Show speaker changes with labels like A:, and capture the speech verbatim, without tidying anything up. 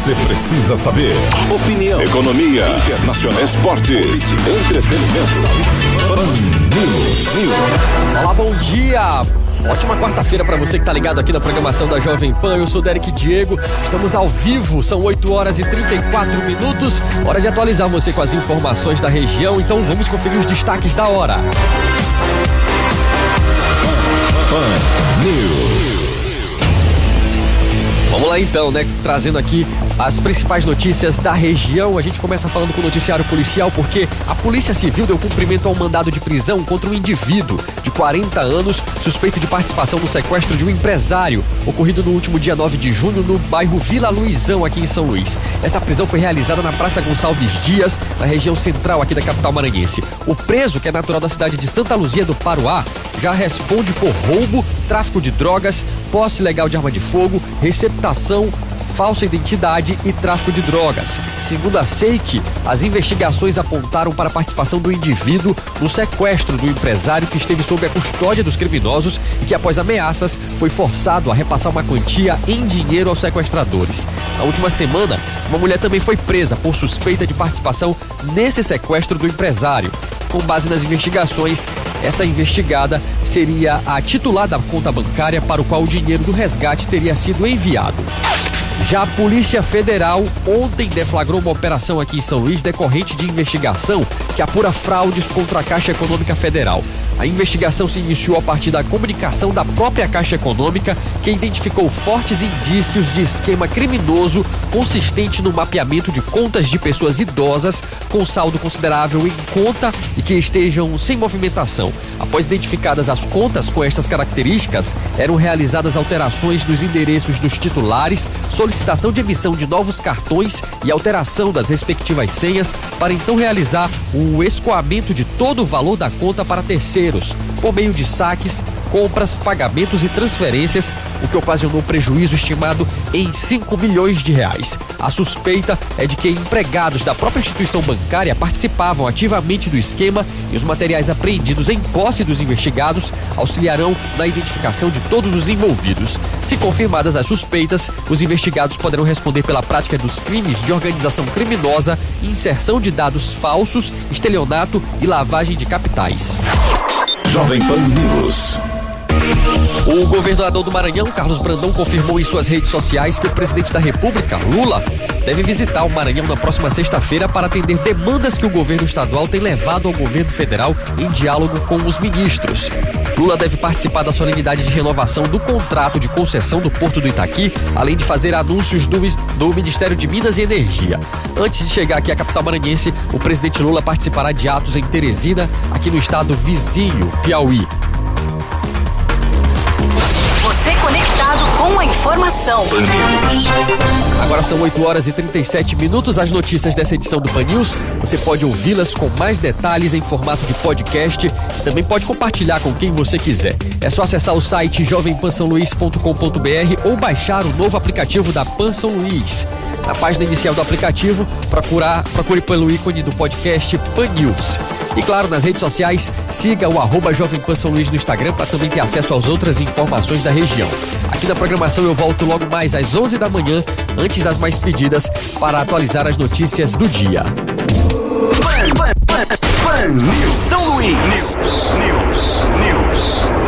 A: você precisa saber. Opinião, economia, internacional, esportes, entretenimento. Pan News.
B: Olá, bom dia. Ótima quarta-feira para você que tá ligado aqui na programação da Jovem Pan. Eu sou Derek Diego, estamos ao vivo, são oito horas e trinta e quatro minutos. Hora de atualizar você com as informações da região, então vamos conferir os destaques da hora.
A: Pan News.
B: Vamos lá então, né? Trazendo aqui as principais notícias da região. A gente começa falando com o noticiário policial porque a Polícia Civil deu cumprimento ao mandado de prisão contra um indivíduo de quarenta anos suspeito de participação no sequestro de um empresário ocorrido no último dia nove de junho no bairro Vila Luizão, aqui em São Luís. Essa prisão foi realizada na Praça Gonçalves Dias, na região central aqui da capital maranhense. O preso, que é natural da cidade de Santa Luzia do Paruá, já responde por roubo, tráfico de drogas, posse ilegal de arma de fogo, receptação, falsa identidade e tráfico de drogas. Segundo a S E I C, as investigações apontaram para a participação do indivíduo no sequestro do empresário que esteve sob a custódia dos criminosos e que, após ameaças, foi forçado a repassar uma quantia em dinheiro aos sequestradores. Na última semana, uma mulher também foi presa por suspeita de participação nesse sequestro do empresário. Com base nas investigações, essa investigada seria a titular da conta bancária para o qual o dinheiro do resgate teria sido enviado. Já a Polícia Federal ontem deflagrou uma operação aqui em São Luís decorrente de investigação que apura fraudes contra a Caixa Econômica Federal. A investigação se iniciou a partir da comunicação da própria Caixa Econômica, que identificou fortes indícios de esquema criminoso consistente no mapeamento de contas de pessoas idosas com saldo considerável em conta e que estejam sem movimentação. Após identificadas as contas com estas características, eram realizadas alterações nos endereços dos titulares, solicitação de emissão de novos cartões e alteração das respectivas senhas para então realizar o escoamento de todo o valor da conta para terceiros, por meio de saques, compras, pagamentos e transferências, o que ocasionou prejuízo estimado em cinco milhões de reais. A suspeita é de que empregados da própria instituição bancária participavam ativamente do esquema e os materiais apreendidos em posse dos investigados auxiliarão na identificação de todos os envolvidos. Se confirmadas as suspeitas, os investigados poderão responder pela prática dos crimes de organização criminosa, inserção de dados falsos, estelionato e lavagem de capitais.
A: Jovem Pan News.
B: O governador do Maranhão, Carlos Brandão, confirmou em suas redes sociais que o presidente da República, Lula, deve visitar o Maranhão na próxima sexta-feira para atender demandas que o governo estadual tem levado ao governo federal em diálogo com os ministros. Lula deve participar da solenidade de renovação do contrato de concessão do Porto do Itaqui, além de fazer anúncios do, do Ministério de Minas e Energia. Antes de chegar aqui à capital maranhense, o presidente Lula participará de atos em Teresina, aqui no estado vizinho, Piauí.
C: Você conectado com a informação.
A: Pan News.
B: Agora são oito horas e trinta e sete minutos. As notícias dessa edição do Pan News, você pode ouvi-las com mais detalhes em formato de podcast. Também pode compartilhar com quem você quiser. É só acessar o site jovem pan são luís ponto com ponto b r ou baixar o novo aplicativo da Pan São Luís. Na página inicial do aplicativo, procurar, procure pelo ícone do podcast Pan News. E claro, nas redes sociais, siga o arroba Jovem Pan São Luís no Instagram para também ter acesso às outras informações da região. Aqui na programação eu volto logo mais às onze da manhã, antes das mais pedidas, para atualizar as notícias do dia.
A: Pan, Pan, Pan, Pan News. São Luís. News. News. News.